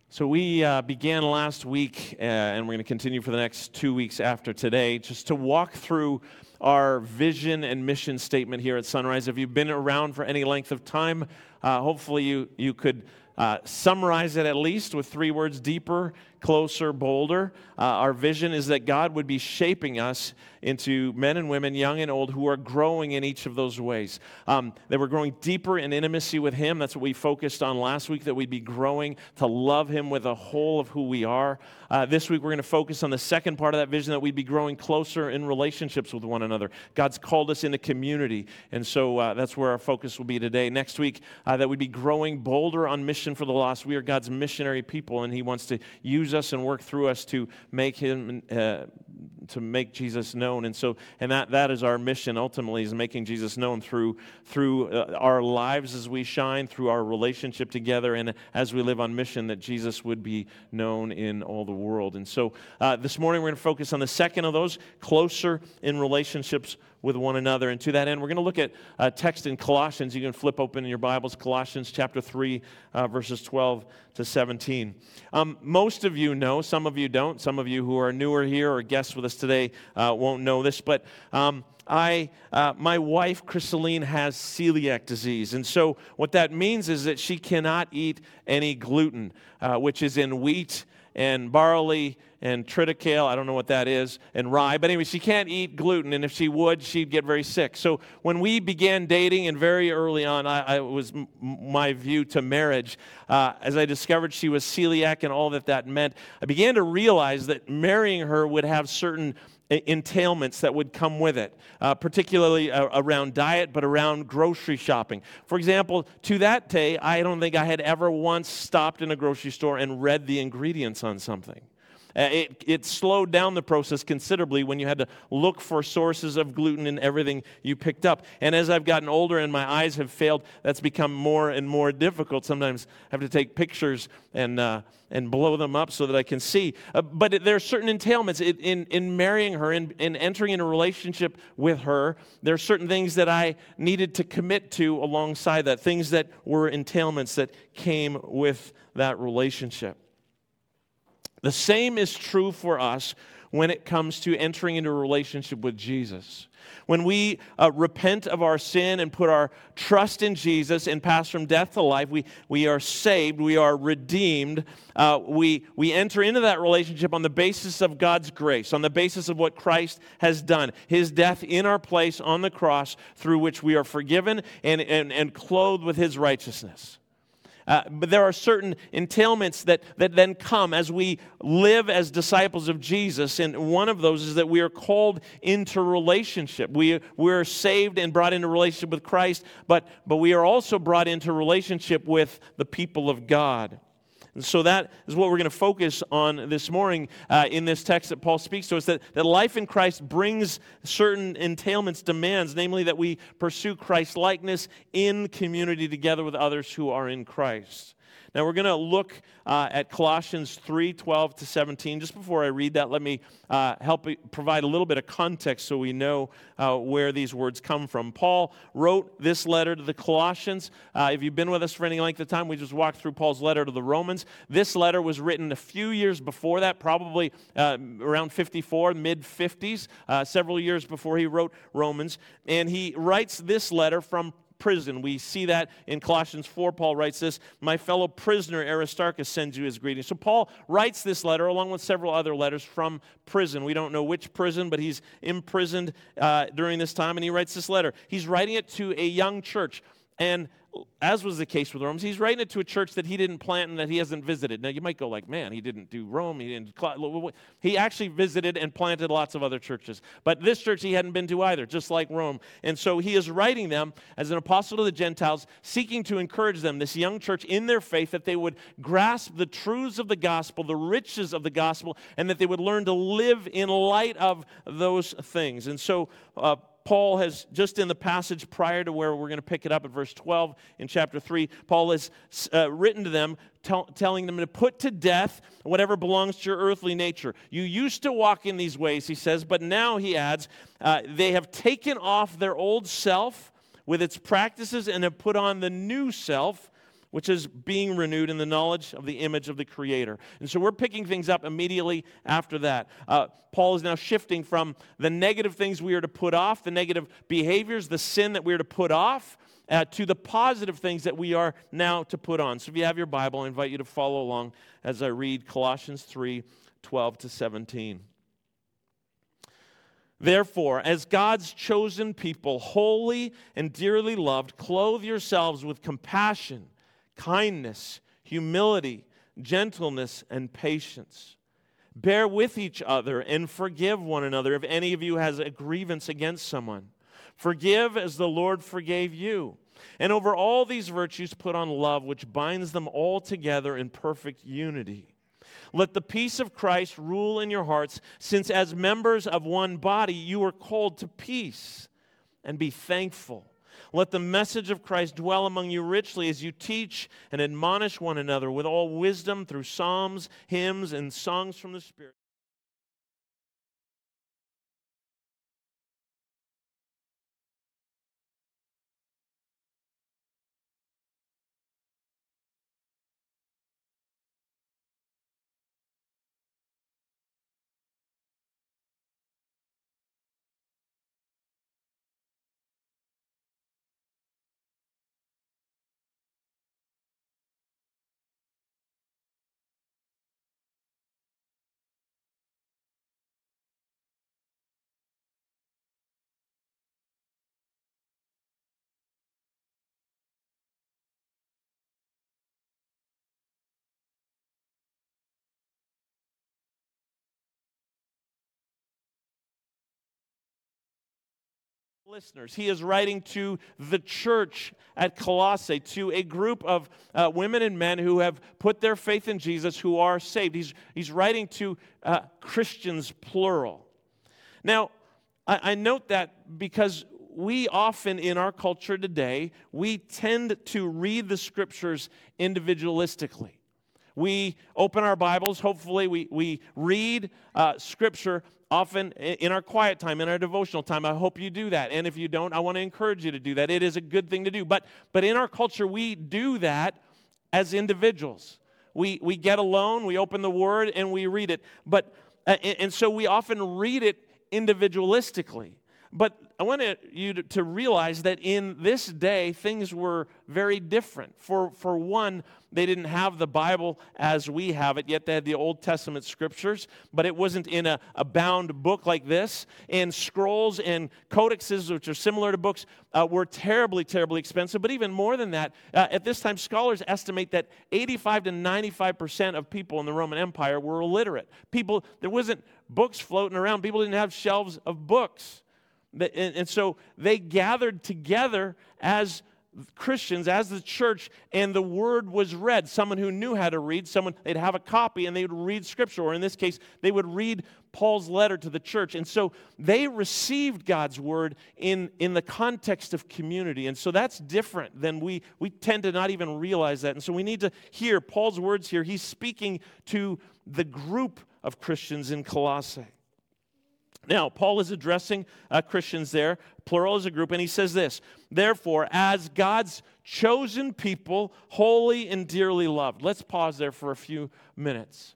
So we began last week, and we're going to continue for the next 2 weeks after today, just to walk through our vision and mission statement here at Sunrise. If you've been around for any length of time, hopefully you could summarize it at least with 3 words: deeper, closer, bolder. Our vision is that God would be shaping us into men and women, young and old, who are growing in each of those ways. That we're growing deeper in intimacy with Him. That's what we focused on last week, that we'd be growing to love Him with the whole of who we are. This week we're going to focus on the second part of that vision, that we'd be growing closer in relationships with one another. God's called us into community, and so that's where our focus will be today. Next week, that we'd be growing bolder on mission for the lost. We are God's missionary people, and He wants to use us and work through us to make Him, to make Jesus known. And that is our mission ultimately, is making Jesus known through our lives as we shine, through our relationship together, and as we live on mission, that Jesus would be known in all the world. And so this morning we're going to focus on the second of those, closer in relationships with one another. And to that end, we're going to look at a text in Colossians. You can flip open in your Bibles, Colossians chapter 3, verses 12 to 17. Most of you know, some of you don't. Some of you who are newer here or guests with us today won't know this, but my wife, Chrisaline, has celiac disease. And so what that means is that she cannot eat any gluten, which is in wheat and barley and triticale, I don't know what that is, and rye. But anyway, she can't eat gluten, and if she would, she'd get very sick. So when we began dating, and very early on, I was my view to marriage, as I discovered she was celiac and all that meant, I began to realize that marrying her would have certain entailments that would come with it, particularly around diet, but around grocery shopping. For example, to that day, I don't think I had ever once stopped in a grocery store and read the ingredients on something. It slowed down the process considerably when you had to look for sources of gluten in everything you picked up. And as I've gotten older and my eyes have failed, that's become more and more difficult. Sometimes I have to take pictures and blow them up so that I can see. But there are certain entailments in marrying her, in entering into a relationship with her. There are certain things that I needed to commit to alongside that, things that were entailments that came with that relationship. The same is true for us when it comes to entering into a relationship with Jesus. When we repent of our sin and put our trust in Jesus and pass from death to life, we are saved, we are redeemed. We enter into that relationship on the basis of God's grace, on the basis of what Christ has done, His death in our place on the cross, through which we are forgiven and clothed with His righteousness. But there are certain entailments that then come as we live as disciples of Jesus, and one of those is that we are called into relationship. We're saved and brought into relationship with Christ, but we are also brought into relationship with the people of God. And so that is what we're going to focus on this morning in this text that Paul speaks to us, that life in Christ brings certain entailments, demands, namely that we pursue Christ-likeness in community together with others who are in Christ. Now we're going to look at Colossians 3, 12 to 17. Just before I read that, let me help provide a little bit of context so we know where these words come from. Paul wrote this letter to the Colossians. If you've been with us for any length of time, we just walked through Paul's letter to the Romans. This letter was written a few years before that, probably around 54, mid-50s, several years before he wrote Romans. And he writes this letter from prison. We see that in Colossians 4. Paul writes this: "My fellow prisoner Aristarchus sends you his greetings." So Paul writes this letter along with several other letters from prison. We don't know which prison, but he's imprisoned during this time, and he writes this letter. He's writing it to a young church, and as was the case with Rome, he's writing it to a church that he didn't plant and that he hasn't visited. Now, you might go like, man, he didn't do Rome. He actually visited and planted lots of other churches. But this church he hadn't been to either, just like Rome. And so he is writing them as an apostle to the Gentiles, seeking to encourage them, this young church, in their faith, that they would grasp the truths of the gospel, the riches of the gospel, and that they would learn to live in light of those things. And so Paul has, just in the passage prior to where we're going to pick it up at verse 12 in chapter 3, Paul has written to them, telling them to put to death whatever belongs to your earthly nature. You used to walk in these ways, he says, but now, he adds, they have taken off their old self with its practices and have put on the new self, which is being renewed in the knowledge of the image of the Creator. And so we're picking things up immediately after that. Paul is now shifting from the negative things we are to put off, the negative behaviors, the sin that we are to put off, to the positive things that we are now to put on. So if you have your Bible, I invite you to follow along as I read Colossians 3:12-17. Therefore, as God's chosen people, holy and dearly loved, clothe yourselves with compassion, kindness, humility, gentleness, and patience. Bear with each other and forgive one another if any of you has a grievance against someone. Forgive as the Lord forgave you. And over all these virtues put on love, which binds them all together in perfect unity. Let the peace of Christ rule in your hearts, since as members of one body you are called to peace, and be thankful. Let the message of Christ dwell among you richly as you teach and admonish one another with all wisdom through psalms, hymns, and songs from the Spirit. Listeners, he is writing to the church at Colossae, to a group of women and men who have put their faith in Jesus, who are saved. He's writing to Christians, plural. Now, I note that because we often in our culture today, we tend to read the Scriptures individualistically. We open our Bibles, hopefully we read Scripture often in our quiet time, in our devotional time. I hope you do that. And if you don't, I want to encourage you to do that. It is a good thing to do. But in our culture, we do that as individuals. We get alone, we open the Word, and we read it. And so we often read it individualistically. But I want you to realize that in this day, things were very different. For one, they didn't have the Bible as we have it, yet they had the Old Testament Scriptures, but it wasn't in a bound book like this. And scrolls and codexes, which are similar to books, were terribly, terribly expensive. But even more than that, at this time, scholars estimate that 85 to 95% of people in the Roman Empire were illiterate. There wasn't books floating around. People didn't have shelves of books. And so they gathered together as Christians, as the church, and the Word was read. Someone who knew how to read, they'd have a copy and they would read Scripture, or in this case, they would read Paul's letter to the church. And so they received God's Word in the context of community. And so that's different than we tend to not even realize that. And so we need to hear Paul's words here. He's speaking to the group of Christians in Colossae. Now, Paul is addressing Christians there, plural as a group, and he says this: therefore, as God's chosen people, holy and dearly loved. Let's pause there for a few minutes.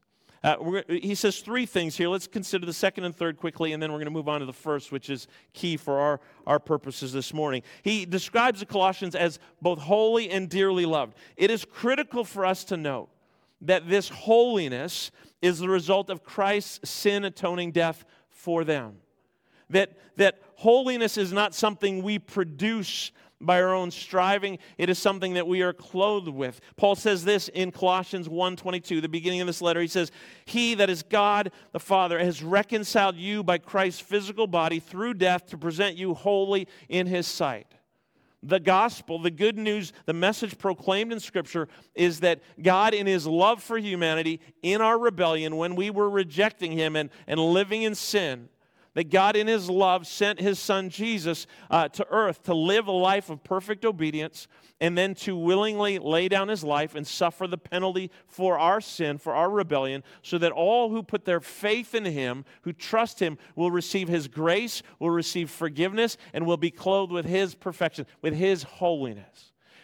He says three things here. Let's consider the second and third quickly, and then we're going to move on to the first, which is key for our purposes this morning. He describes the Colossians as both holy and dearly loved. It is critical for us to note that this holiness is the result of Christ's sin-atoning death for them. That holiness is not something we produce by our own striving. It is something that we are clothed with. Paul says this in Colossians 1:22, the beginning of this letter. He says, "He, that is God the Father, has reconciled you by Christ's physical body through death to present you holy in His sight." The gospel, the good news, the message proclaimed in Scripture is that God, in His love for humanity, in our rebellion, when we were rejecting Him and living in sin, that God, in His love, sent His Son Jesus to earth to live a life of perfect obedience, and then to willingly lay down His life and suffer the penalty for our sin, for our rebellion, so that all who put their faith in Him, who trust Him, will receive His grace, will receive forgiveness, and will be clothed with His perfection, with His holiness.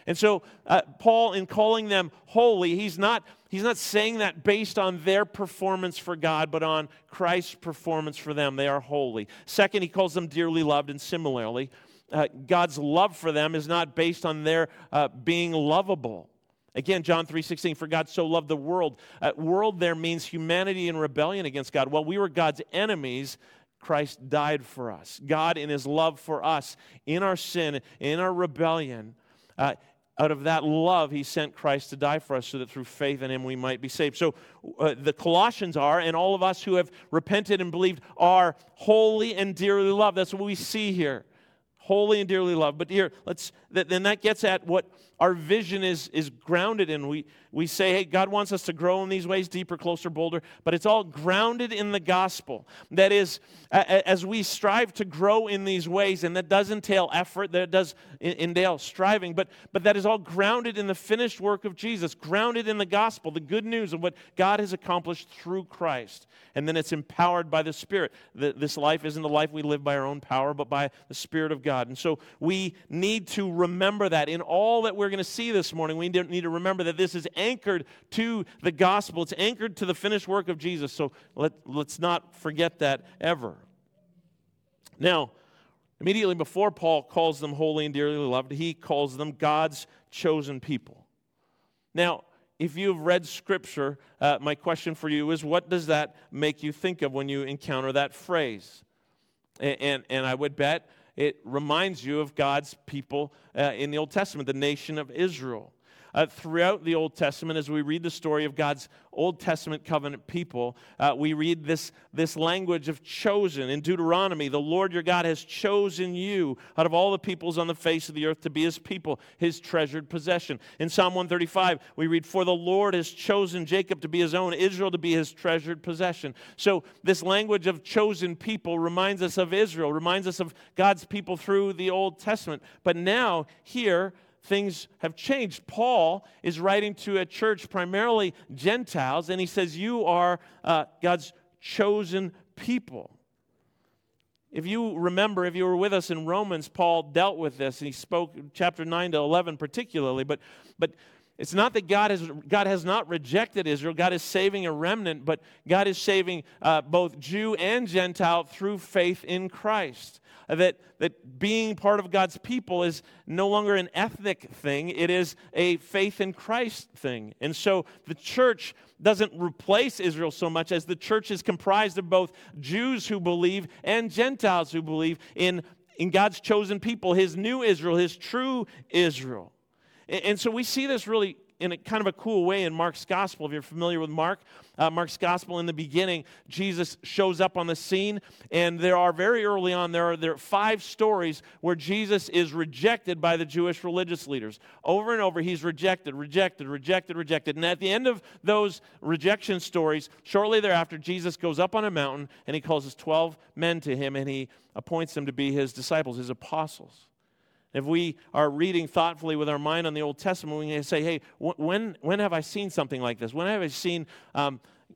And so Paul, in calling them holy, he's not saying that based on their performance for God, but on Christ's performance for them. They are holy. Second, he calls them dearly loved, and similarly, God's love for them is not based on their being lovable. Again, John 3:16, for God so loved the world. World there means humanity in rebellion against God. While we were God's enemies, Christ died for us. God, in his love for us, in our sin, in our rebellion, out of that love, he sent Christ to die for us so that through faith in him we might be saved. So the Colossians are, and all of us who have repented and believed are holy and dearly loved. That's what we see here. Holy and dearly loved. But here, then that gets at what our vision is grounded in. We say, hey, God wants us to grow in these ways, deeper, closer, bolder, but it's all grounded in the gospel. That is, as we strive to grow in these ways, and that does entail effort, that does entail striving, but that is all grounded in the finished work of Jesus, grounded in the gospel, the good news of what God has accomplished through Christ. And then it's empowered by the Spirit. This life isn't a life we live by our own power, but by the Spirit of God. And so we need to remember that. In all that we're going to see this morning, we need to remember that this is anchored to the gospel. It's anchored to the finished work of Jesus. So let's not forget that ever. Now, immediately before Paul calls them holy and dearly loved, he calls them God's chosen people. Now, if you've read Scripture, my question for you is, what does that make you think of when you encounter that phrase? And I would bet it reminds you of God's people in the Old Testament, the nation of Israel. Throughout the Old Testament, as we read the story of God's Old Testament covenant people, we read this language of chosen. In Deuteronomy, the Lord your God has chosen you out of all the peoples on the face of the earth to be his people, his treasured possession. In Psalm 135, we read, for the Lord has chosen Jacob to be his own, Israel to be his treasured possession. So this language of chosen people reminds us of Israel, reminds us of God's people through the Old Testament. But now, here, things have changed. Paul is writing to a church, primarily Gentiles, and he says, you are God's chosen people. If you remember, if you were with us in Romans, Paul dealt with this, and he spoke chapter 9 to 11 particularly, but it's not that God has not rejected Israel. God is saving a remnant, but God is saving both Jew and Gentile through faith in Christ. That being part of God's people is no longer an ethnic thing. It is a faith in Christ thing. And so the church doesn't replace Israel so much as the church is comprised of both Jews who believe and Gentiles who believe in God's chosen people, his new Israel, his true Israel. And so we see this really in a kind of a cool way in Mark's gospel. If you're familiar with Mark's gospel, in the beginning, Jesus shows up on the scene, and there are very early on, there are 5 stories where Jesus is rejected by the Jewish religious leaders. Over and over, he's rejected. And at the end of those rejection stories, shortly thereafter, Jesus goes up on a mountain, and he calls his 12 men to him, and he appoints them to be his disciples, his apostles. If we are reading thoughtfully with our mind on the Old Testament, we can say, hey, when have I seen something like this? When have I seen, a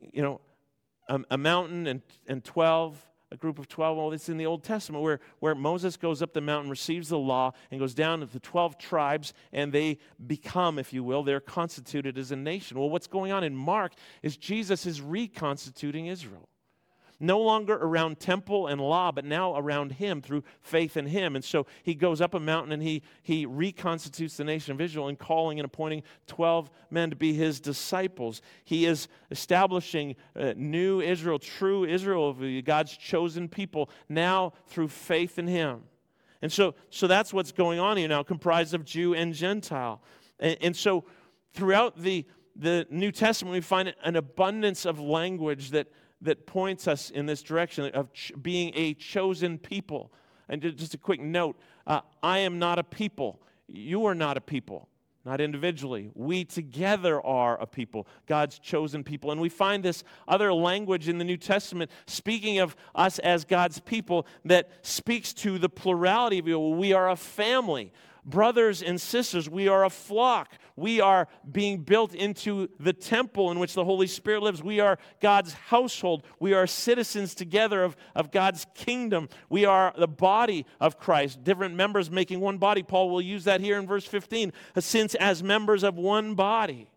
mountain and 12, a group of 12? Well, it's in the Old Testament where Moses goes up the mountain, receives the law, and goes down to the 12 tribes, and they become, if you will, they're constituted as a nation. Well, what's going on in Mark is Jesus is reconstituting Israel. No longer around temple and law, but now around him through faith in him. And so he goes up a mountain and he reconstitutes the nation of Israel in calling and appointing 12 men to be his disciples. He is establishing new Israel, true Israel, of God's chosen people, now through faith in him. And so that's what's going on here now, comprised of Jew and Gentile. And so throughout the New Testament, we find an abundance of language that points us in this direction of being a chosen people. And just a quick note, I am not a people. You are not a people, not individually. We together are a people, God's chosen people. And we find this other language in the New Testament speaking of us as God's people that speaks to the plurality of people. We are a family. Brothers and sisters, we are a flock. We are being built into the temple in which the Holy Spirit lives. We are God's household. We are citizens together of God's kingdom. We are the body of Christ, different members making one body. Paul will use that here in verse 15, since as members of one body.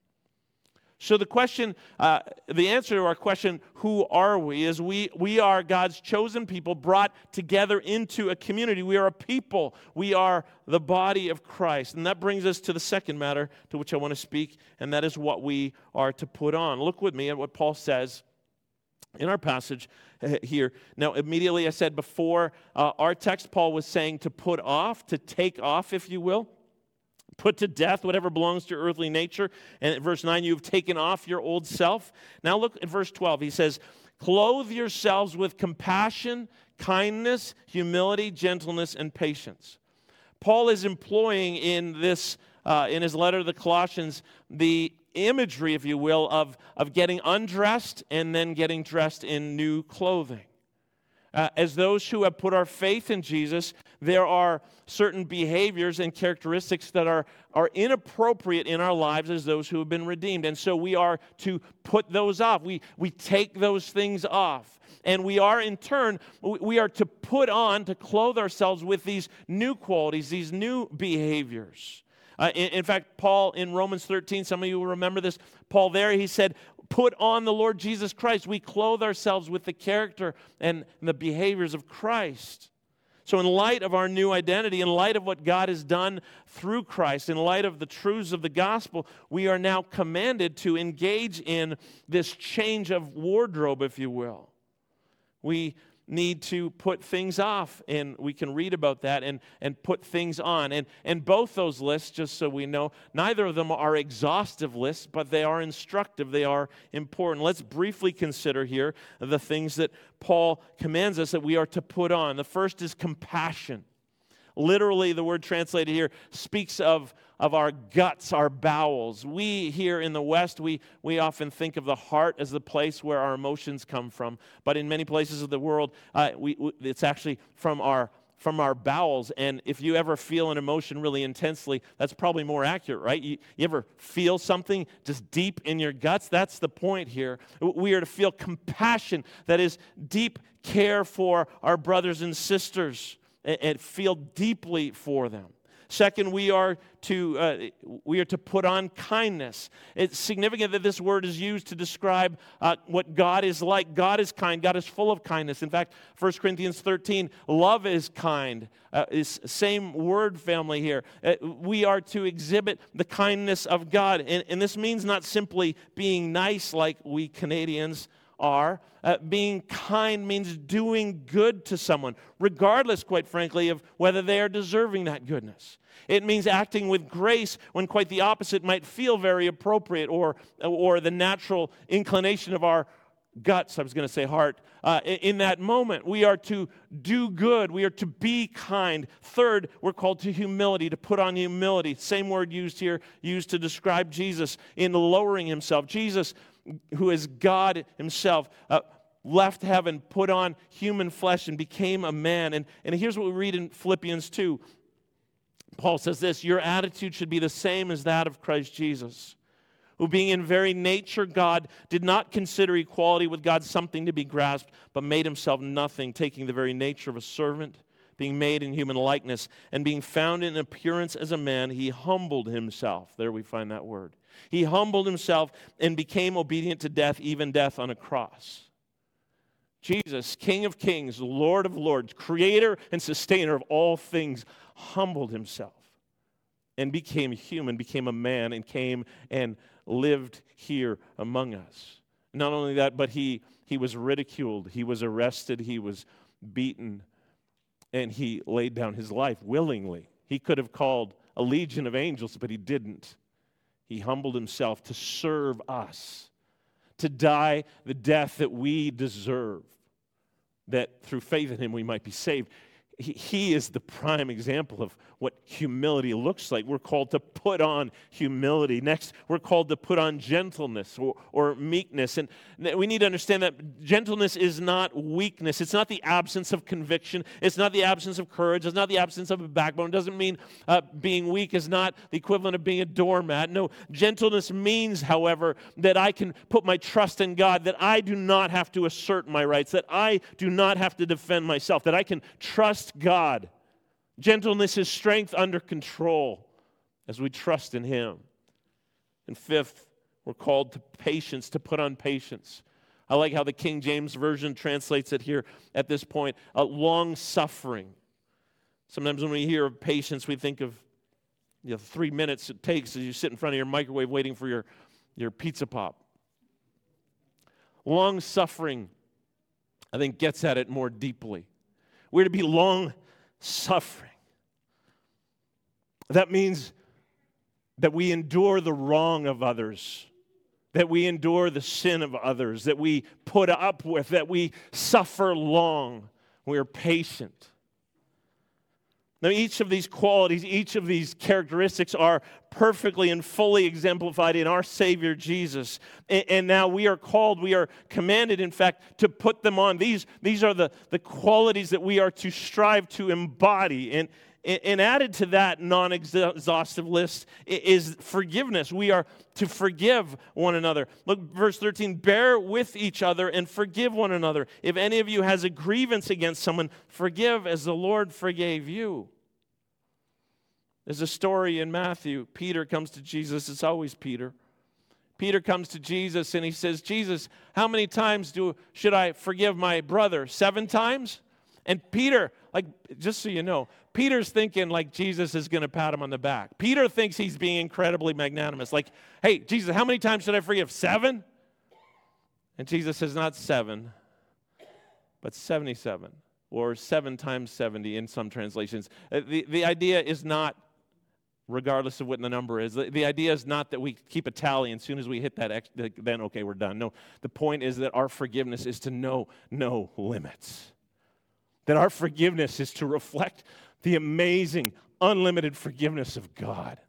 So the question, the answer to our question, who are we, is we are God's chosen people brought together into a community. We are a people. We are the body of Christ. And that brings us to the second matter to which I want to speak, and that is what we are to put on. Look with me at what Paul says in our passage here. Now, immediately I said before our text, Paul was saying to put off, to take off, if you will. Put to death whatever belongs to your earthly nature. And at verse 9, you've taken off your old self. Now look at verse 12. He says, clothe yourselves with compassion, kindness, humility, gentleness, and patience. Paul is employing in this, in his letter to the Colossians, the imagery, if you will, of getting undressed and then getting dressed in new clothing. As those who have put our faith in Jesus, there are certain behaviors and characteristics that are inappropriate in our lives as those who have been redeemed. And so we are to put those off. We take those things off. And we are, in turn, we are to put on, to clothe ourselves with these new qualities, these new behaviors. In fact, Paul in Romans 13, some of you will remember this, Paul there, he said, put on the Lord Jesus Christ. We clothe ourselves with the character and the behaviors of Christ. So in light of our new identity, in light of what God has done through Christ, in light of the truths of the gospel, we are now commanded to engage in this change of wardrobe, if you will. We need to put things off, and we can read about that and put things on. And both those lists, just so we know, neither of them are exhaustive lists, but they are instructive, they are important. Let's briefly consider here the things that Paul commands us that we are to put on. The first is compassion. Literally, the word translated here speaks of our guts, our bowels. We here in the West, we often think of the heart as the place where our emotions come from. But in many places of the world, it's actually from our bowels. And if you ever feel an emotion really intensely, that's probably more accurate, right? You ever feel something just deep in your guts? That's the point here. We are to feel compassion, that is deep care for our brothers and sisters, and feel deeply for them. Second, we are to put on kindness. It's significant that this word is used to describe what God is like. God is kind. God is full of kindness. In fact, 1 Corinthians 13, love is kind. Is same word family here. We are to exhibit the kindness of God. And this means not simply being nice like we Canadians are. Being kind means doing good to someone, regardless, quite frankly, of whether they are deserving that goodness. It means acting with grace when quite the opposite might feel very appropriate, or the natural inclination of our guts, I was going to say heart, in that moment. We are to do good. We are to be kind. Third, we're called to humility, to put on humility. Same word used here, used to describe Jesus in lowering himself. Jesus, who is God himself, left heaven, put on human flesh, and became a man. And here's what we read in Philippians 2. Paul says this, your attitude should be the same as that of Christ Jesus, who being in very nature God, did not consider equality with God something to be grasped, but made himself nothing, taking the very nature of a servant, being made in human likeness, and being found in appearance as a man, he humbled himself. There we find that word. He humbled himself and became obedient to death, even death on a cross. Jesus, King of kings, Lord of lords, creator and sustainer of all things, humbled himself and became human, became a man, and came and lived here among us. Not only that, but he was ridiculed, he was arrested, he was beaten, and he laid down his life willingly. He could have called a legion of angels, but he didn't. He humbled himself to serve us, to die the death that we deserve, that through faith in him we might be saved. He is the prime example of what humility looks like. We're called to put on humility. Next, we're called to put on gentleness or meekness. And we need to understand that gentleness is not weakness. It's not the absence of conviction. It's not the absence of courage. It's not the absence of a backbone. It doesn't mean being weak is not the equivalent of being a doormat. No, gentleness means, however, that I can put my trust in God, that I do not have to assert my rights, that I do not have to defend myself, that I can trust God. Gentleness is strength under control as we trust in Him. And fifth, we're called to patience, to put on patience. I like how the King James Version translates it here at this point, long suffering. Sometimes when we hear of patience, we think of 3 minutes it takes as you sit in front of your microwave waiting for your pizza pop. Long suffering, I think, gets at it more deeply. We're to be long-suffering. That means that we endure the wrong of others, that we endure the sin of others, that we put up with, that we suffer long. We are patient. Now, each of these qualities, each of these characteristics are perfectly and fully exemplified in our Savior Jesus. And now we are called, we are commanded, in fact, to put them on. These are the qualities that we are to strive to embody. And added to that non-exhaustive list is forgiveness. We are to forgive one another. Look, verse 13, bear with each other and forgive one another. If any of you has a grievance against someone, forgive as the Lord forgave you. There's a story in Matthew. Peter comes to Jesus. It's always Peter. Peter comes to Jesus and he says, Jesus, how many times should I forgive my brother? 7 times? And Peter, just so you know, Peter's thinking like Jesus is going to pat him on the back. Peter thinks he's being incredibly magnanimous. Like, hey, Jesus, how many times should I forgive? 7? And Jesus says, not 7, but 77, or 7 times 70 in some translations. The idea is not, regardless of what the number is, the idea is not that we keep a tally, and as soon as we hit that, then okay, we're done. No, the point is that our forgiveness is to know no limits. That our forgiveness is to reflect the amazing, unlimited forgiveness of God.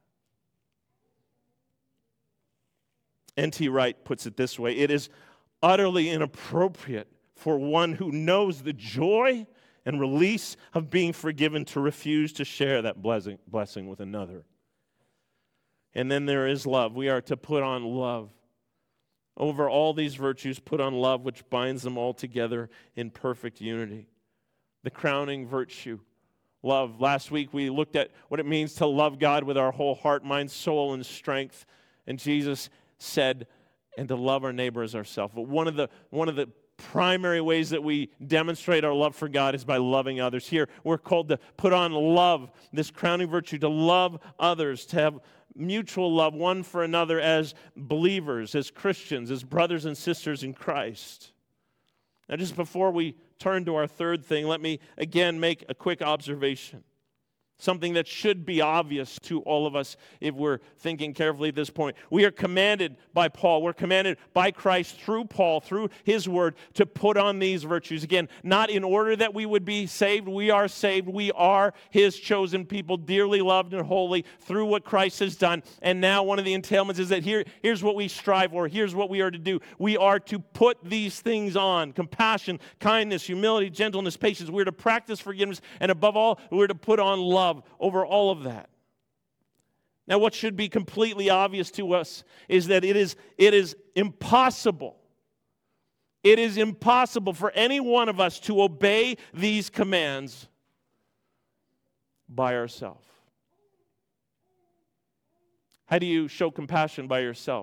N.T. Wright puts it this way: it is utterly inappropriate for one who knows the joy and release of being forgiven to refuse to share that blessing with another. And then there is love. We are to put on love. Over all these virtues, put on love, which binds them all together in perfect unity. The crowning virtue, love. Last week we looked at what it means to love God with our whole heart, mind, soul, and strength. And Jesus said, and to love our neighbor as ourselves. But one of the primary ways that we demonstrate our love for God is by loving others. Here, we're called to put on love, this crowning virtue, to love others, to have mutual love one for another as believers, as Christians, as brothers and sisters in Christ. Now, just before we turn to our third thing, let me again make a quick observation. Something that should be obvious to all of us if we're thinking carefully at this point. We are commanded by Paul, we're commanded by Christ through Paul, through his word, to put on these virtues. Again, not in order that we would be saved. We are saved. We are his chosen people, dearly loved and holy through what Christ has done. And now one of the entailments is that here's what we strive for. Here's what we are to do. We are to put these things on: compassion, kindness, humility, gentleness, patience. We're to practice forgiveness. And above all, we're to put on love over all of that. Now, what should be completely obvious to us is that it is impossible. It is impossible for any one of us to obey these commands by ourselves. How do you show compassion by yourself?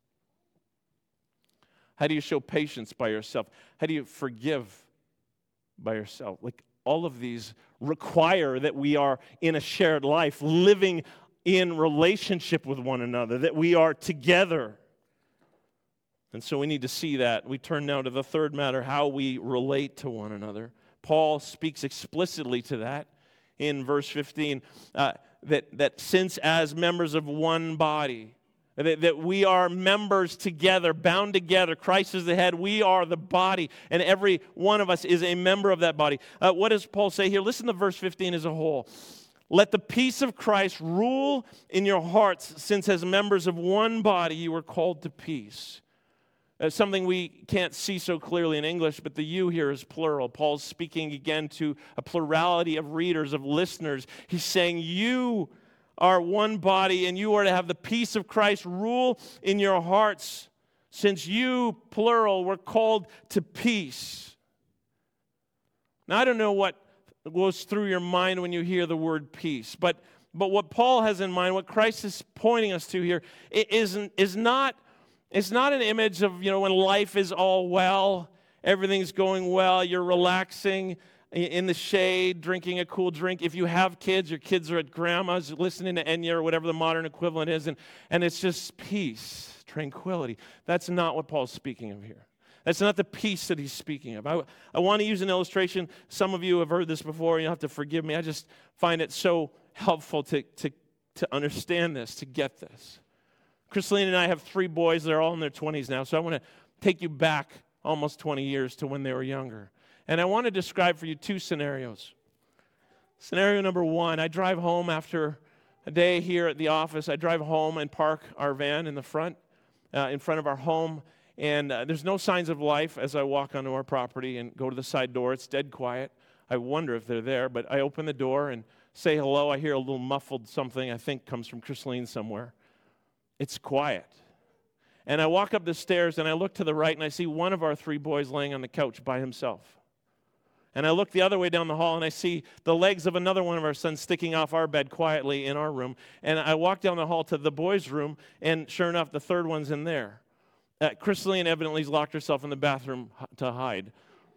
How do you show patience by yourself? How do you forgive by yourself? All of these require that we are in a shared life, living in relationship with one another, that we are together. And so we need to see that. We turn now to the third matter, how we relate to one another. Paul speaks explicitly to that in verse 15, that since as members of one body, that we are members together, bound together. Christ is the head. We are the body, and every one of us is a member of that body. What does Paul say here? Listen to verse 15 as a whole. Let the peace of Christ rule in your hearts, since as members of one body you were called to peace. Something we can't see so clearly in English, but the you here is plural. Paul's speaking again to a plurality of readers, of listeners. He's saying you are one body, and you are to have the peace of Christ rule in your hearts, since you, plural, were called to peace. Now, I don't know what goes through your mind when you hear the word peace, but what Paul has in mind, what Christ is pointing us to here, is not an image of, when life is all well, everything's going well, you're relaxing in the shade, drinking a cool drink. If you have kids, your kids are at grandma's listening to Enya or whatever the modern equivalent is, and it's just peace, tranquility. That's not what Paul's speaking of here. That's not the peace that he's speaking of. I want to use an illustration. Some of you have heard this before, and you'll have to forgive me. I just find it so helpful to understand this, to get this. Christine and I have 3 boys. They're all in their 20s now, so I want to take you back almost 20 years to when they were younger. And I want to describe for you 2 scenarios. Scenario number 1, I drive home after a day here at the office. I drive home and park our van in front of our home. And there's no signs of life as I walk onto our property and go to the side door. It's dead quiet. I wonder if they're there, but I open the door and say hello. I hear a little muffled something I think comes from Christine somewhere. It's quiet. And I walk up the stairs and I look to the right and I see one of our 3 boys laying on the couch by himself. And I look the other way down the hall and I see the legs of another one of our sons sticking off our bed quietly in our room. And I walk down the hall to the boys' room, and sure enough, the third one's in there. Christine evidently has locked herself in the bathroom to hide.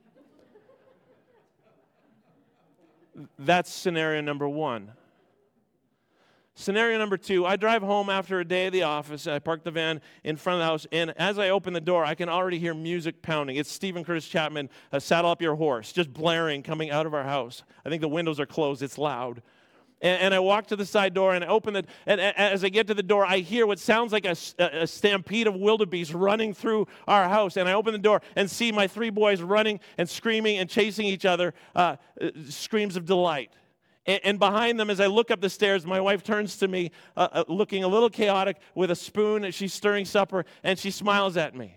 That's scenario number 1. Scenario number 2, I drive home after a day at the office. I park the van in front of the house, and as I open the door, I can already hear music pounding. It's Stephen Curtis Chapman, Saddle Up Your Horse, just blaring, coming out of our house. I think the windows are closed. It's loud. And I walk to the side door, and I open it, and as I get to the door, I hear what sounds like a stampede of wildebeest running through our house. And I open the door and see my 3 boys running and screaming and chasing each other, screams of delight. And behind them, as I look up the stairs, my wife turns to me, looking a little chaotic, with a spoon, and she's stirring supper, and she smiles at me.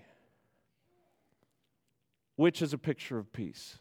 Which is a picture of peace?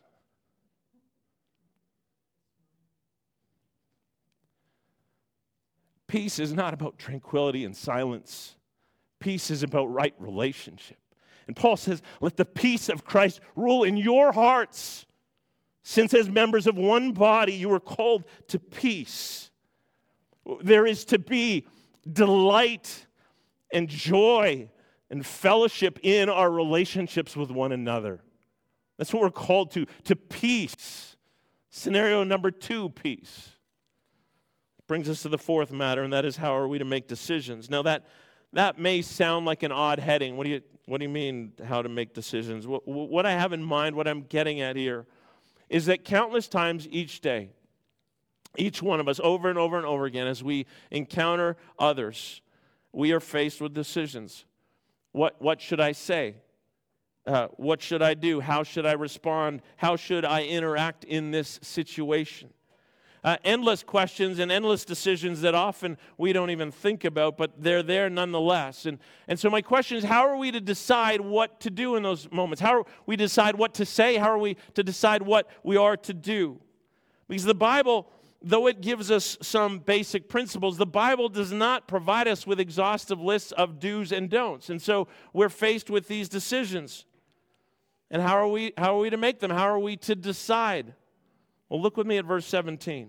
Peace is not about tranquility and silence. Peace is about right relationship. And Paul says, let the peace of Christ rule in your hearts, since as members of one body you were called to peace. There is to be delight and joy and fellowship in our relationships with one another. That's what we're called to peace. Scenario number 2, peace. Brings us to the 4th matter, and that is, how are we to make decisions? Now, that may sound like an odd heading. What do you mean, how to make decisions? What I have in mind, what I'm getting at here, is that countless times each day, each one of us, over and over and over again, as we encounter others, we are faced with decisions. What should I say? What should I do? How should I respond? How should I interact in this situation? Endless questions and endless decisions that often we don't even think about, but they're there nonetheless. And so my question is, how are we to decide what to do in those moments? How are we to decide what to say? How are we to decide what we are to do? Because the Bible, though it gives us some basic principles, the Bible does not provide us with exhaustive lists of do's and don'ts. And so we're faced with these decisions. And how are we to make them? How are we to decide? Well, look with me at verse 17.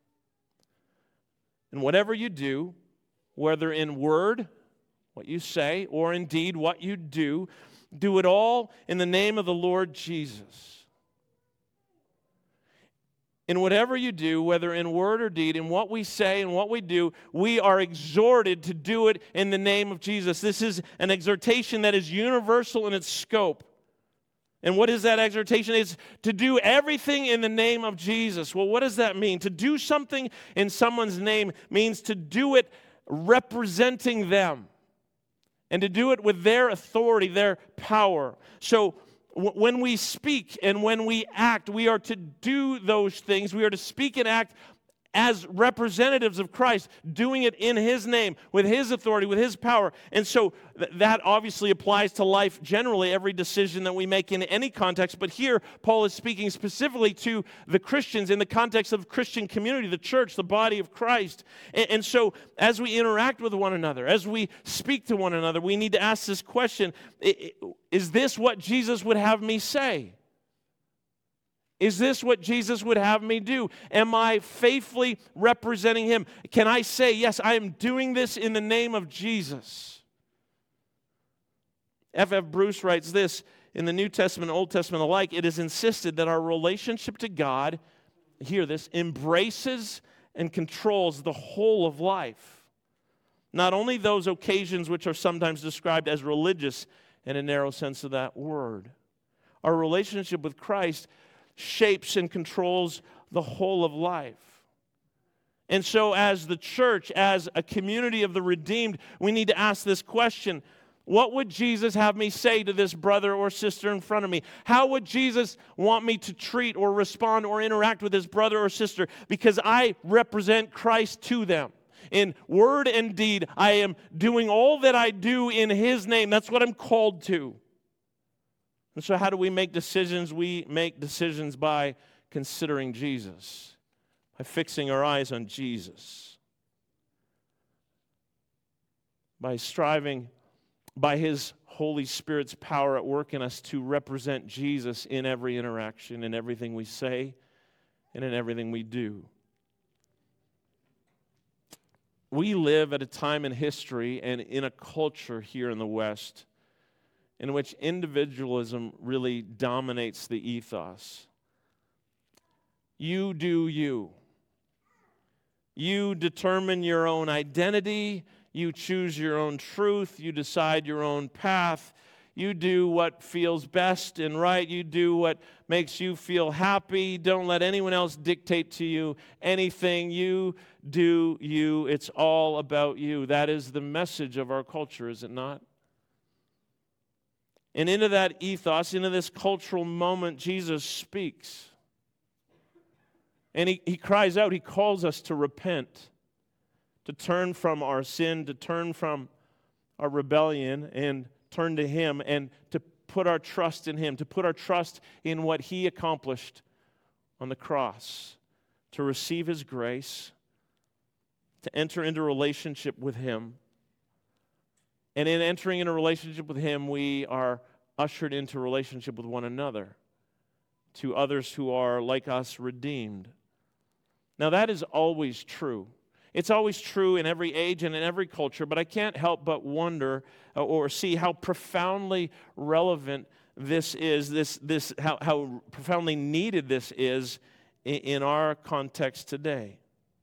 And whatever you do, whether in word, what you say, or in deed, what you do, do it all in the name of the Lord Jesus. In whatever you do, whether in word or deed, in what we say and what we do, we are exhorted to do it in the name of Jesus. This is an exhortation that is universal in its scope. And what is that exhortation? It's to do everything in the name of Jesus. Well, what does that mean? To do something in someone's name means to do it representing them. and to do it with their authority, their power. So when we speak and when we act, we are to do those things. We are to speak and act as representatives of Christ, doing it in His name, with His authority, with His power. And so that obviously applies to life generally, every decision that we make in any context. But here, Paul is speaking specifically to the Christians in the context of Christian community, the church, the body of Christ. And so as we interact with one another, as we speak to one another, we need to ask this question: is this what Jesus would have me say? Is this what Jesus would have me do? Am I faithfully representing Him? Can I say, yes, I am doing this in the name of Jesus? F.F. Bruce writes this: in the New Testament and Old Testament alike, it is insisted that our relationship to God, hear this, embraces and controls the whole of life. Not only those occasions which are sometimes described as religious in a narrow sense of that word. Our relationship with Christ shapes and controls the whole of life. And so as the church, as a community of the redeemed, we need to ask this question: what would Jesus have me say to this brother or sister in front of me? How would Jesus want me to treat or respond or interact with this brother or sister? Because I represent Christ to them. In word and deed, I am doing all that I do in His name. That's what I'm called to. And so how do we make decisions? We make decisions by considering Jesus, by fixing our eyes on Jesus, by striving by His Holy Spirit's power at work in us to represent Jesus in every interaction, in everything we say, and in everything we do. We live at a time in history and in a culture here in the West in which individualism really dominates the ethos. You do you. You determine your own identity. You choose your own truth. You decide your own path. You do what feels best and right. You do what makes you feel happy. Don't let anyone else dictate to you anything. You do you. It's all about you. That is the message of our culture, is it not? And into that ethos, into this cultural moment, Jesus speaks. And he cries out, He calls us to repent, to turn from our sin, to turn from our rebellion, and turn to Him, and to put our trust in Him, to put our trust in what He accomplished on the cross, to receive His grace, to enter into relationship with Him. And in entering into a relationship with Him, we are ushered into a relationship with one another, to others who are like us, redeemed. Now that is always true. It's always true in every age and in every culture, but I can't help but wonder or see how profoundly relevant this is, how profoundly needed this is in our context today.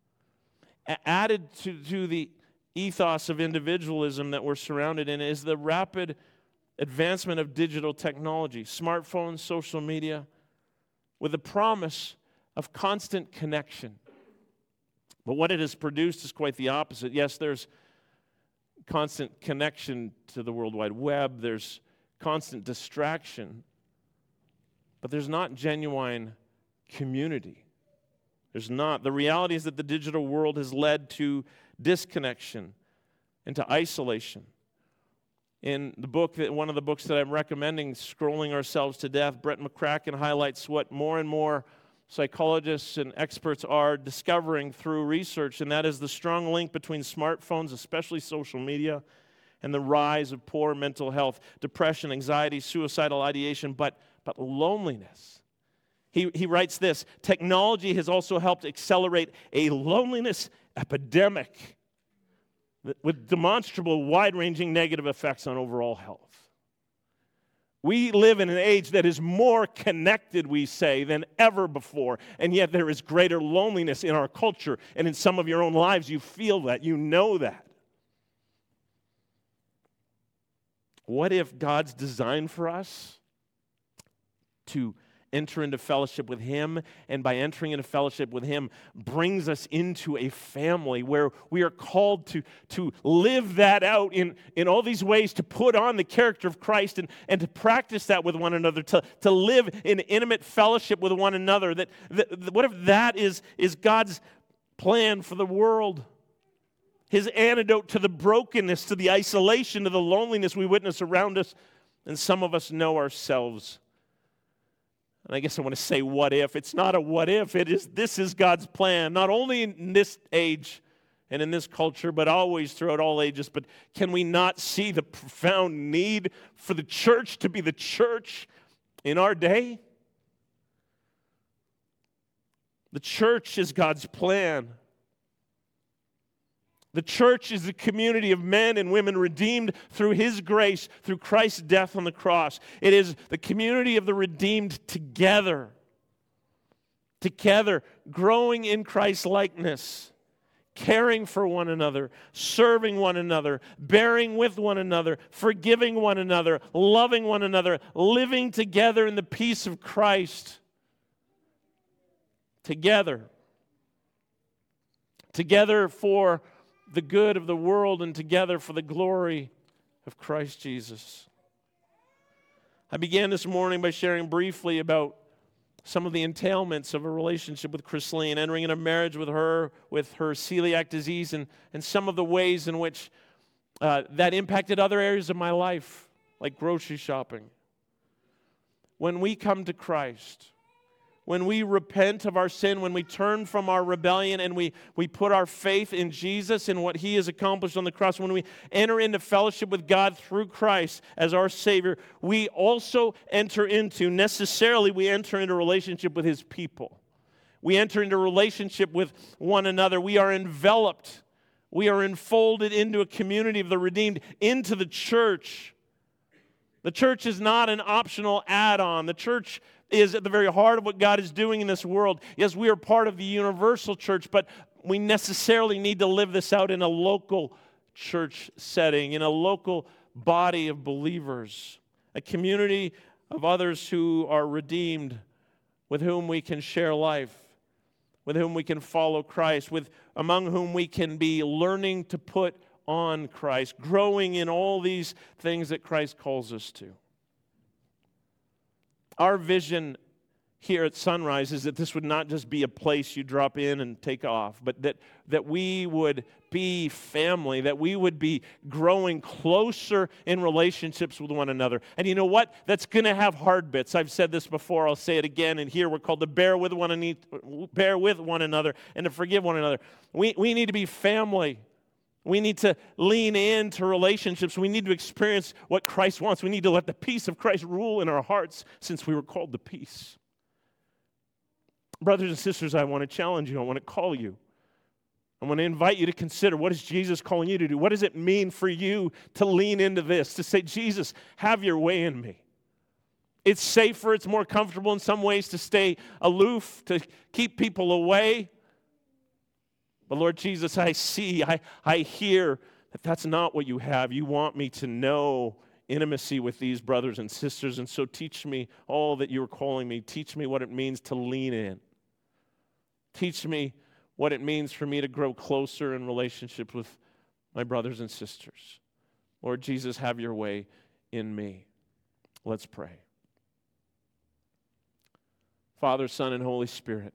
Added to the ethos of individualism that we're surrounded in is the rapid advancement of digital technology, smartphones, social media, with the promise of constant connection. But what it has produced is quite the opposite. Yes, there's constant connection to the World Wide Web, there's constant distraction, but there's not genuine community. There's not. The reality is that the digital world has led to disconnection and to isolation. In the book, one of the books that I'm recommending, Scrolling Ourselves to Death, Brett McCracken highlights what more and more psychologists and experts are discovering through research, and that is the strong link between smartphones, especially social media, and the rise of poor mental health, depression, anxiety, suicidal ideation, but loneliness. He writes this: technology has also helped accelerate a loneliness epidemic with demonstrable, wide-ranging negative effects on overall health. We live in an age that is more connected, we say, than ever before, and yet there is greater loneliness in our culture, and in some of your own lives you feel that, you know that. What if God's design for us to enter into fellowship with Him, and by entering into fellowship with Him brings us into a family where we are called to live that out in all these ways, to put on the character of Christ and to practice that with one another, to live in intimate fellowship with one another. What if that is God's plan for the world? His antidote to the brokenness, to the isolation, to the loneliness we witness around us, and some of us know ourselves. And I guess I want to say, what if? It's not a what if. This is God's plan, not only in this age and in this culture, but always throughout all ages. But can we not see the profound need for the church to be the church in our day? The church is God's plan. The church is a community of men and women redeemed through His grace, through Christ's death on the cross. It is the community of the redeemed together, growing in Christ's likeness, caring for one another, serving one another, bearing with one another, forgiving one another, loving one another, living together in the peace of Christ. Together for the good of the world, and together for the glory of Christ Jesus. I began this morning by sharing briefly about some of the entailments of a relationship with Chrisleen, entering into marriage with her celiac disease, and some of the ways in which that impacted other areas of my life, like grocery shopping. When we come to Christ, when we repent of our sin, when we turn from our rebellion and we put our faith in Jesus and what He has accomplished on the cross, when we enter into fellowship with God through Christ as our Savior, we also enter into relationship with His people. We enter into relationship with one another. We are enveloped. We are enfolded into a community of the redeemed, into the church. The church is not an optional add-on. The church is at the very heart of what God is doing in this world. Yes, we are part of the universal church, but we necessarily need to live this out in a local church setting, in a local body of believers, a community of others who are redeemed, with whom we can share life, with whom we can follow Christ, among whom we can be learning to put on Christ, growing in all these things that Christ calls us to. Our vision here at Sunrise is that this would not just be a place you drop in and take off, but that we would be family, that we would be growing closer in relationships with one another. And you know what? That's going to have hard bits. I've said this before. I'll say it again. And here we're called to bear with one another and to forgive one another. We need to be family. We need to lean into relationships. We need to experience what Christ wants. We need to let the peace of Christ rule in our hearts, since we were called to peace. Brothers and sisters, I want to challenge you. I want to call you. I want to invite you to consider, what is Jesus calling you to do? What does it mean for you to lean into this, to say, Jesus, have your way in me? It's safer, it's more comfortable in some ways to stay aloof, to keep people away. But Lord Jesus, I hear that that's not what you have. You want me to know intimacy with these brothers and sisters, and so teach me all that you're calling me. Teach me what it means to lean in. Teach me what it means for me to grow closer in relationship with my brothers and sisters. Lord Jesus, have your way in me. Let's pray. Father, Son, and Holy Spirit,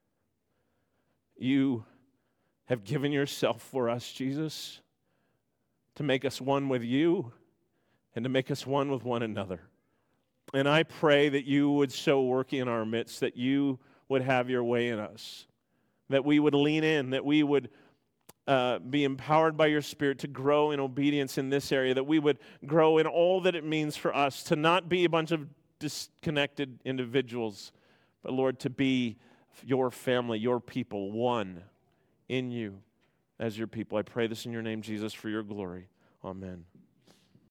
you have given yourself for us, Jesus, to make us one with you and to make us one with one another. And I pray that you would so work in our midst, that you would have your way in us, that we would lean in, that we would be empowered by your Spirit to grow in obedience in this area, that we would grow in all that it means for us to not be a bunch of disconnected individuals, but Lord, to be your family, your people, one in you as your people. I pray this in your name, Jesus, for your glory. Amen.